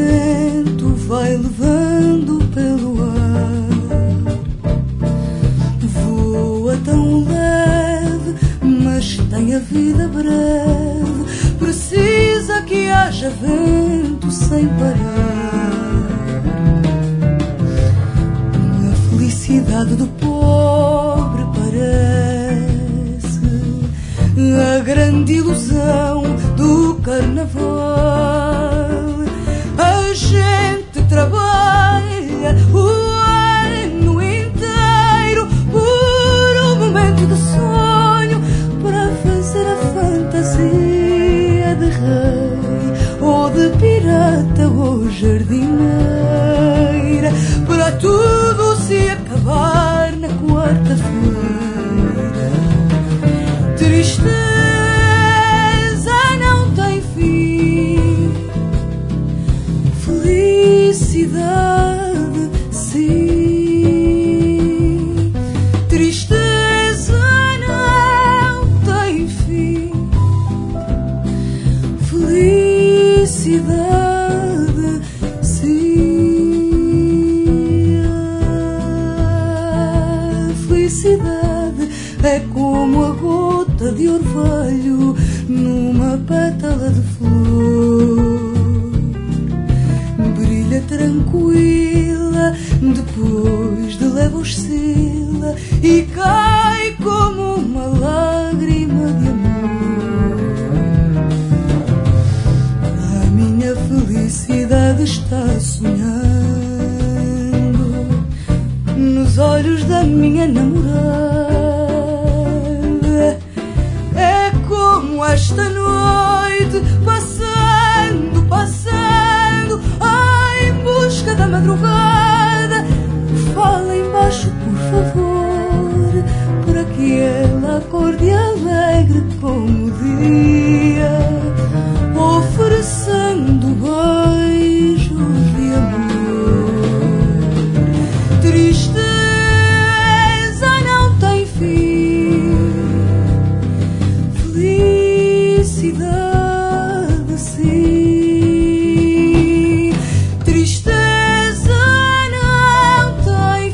vento vai levando pelo ar. Voa tão leve, mas tem a vida breve. Precisa que haja vento sem parar. A felicidade do pobre parece a grande ilusão do carnaval. A gente trabalha o ano inteiro por um momento de sonho, para fazer a fantasia de rei ou de pirata ou jardineira, para tudo se acabar na quarta-feira. Tristeza não tem fim, felicidade sim. Tristeza não tem fim, felicidade sim. A felicidade é como a gota de orvalho numa pétala de flor. Brilha tranquila, depois de leve oscila e cai como uma lágrima de amor. A minha felicidade está sonhando nos olhos da minha namorada. É como esta noite, passando, passando, em busca da madrugada. Fala embaixo, por favor, para que ela acorde alegre como o dia, oferecendo beijos de amor. Tristeza não tem fim, felicidade sim. Tristeza não tem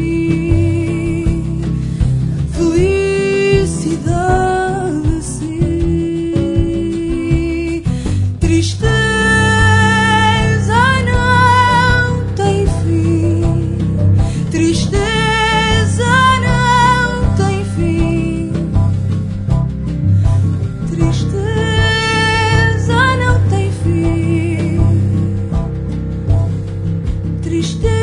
fim, felicidade sim. Tristeza não tem fim, tristeza não tem fim. Tristeza não tem fim, tristeza.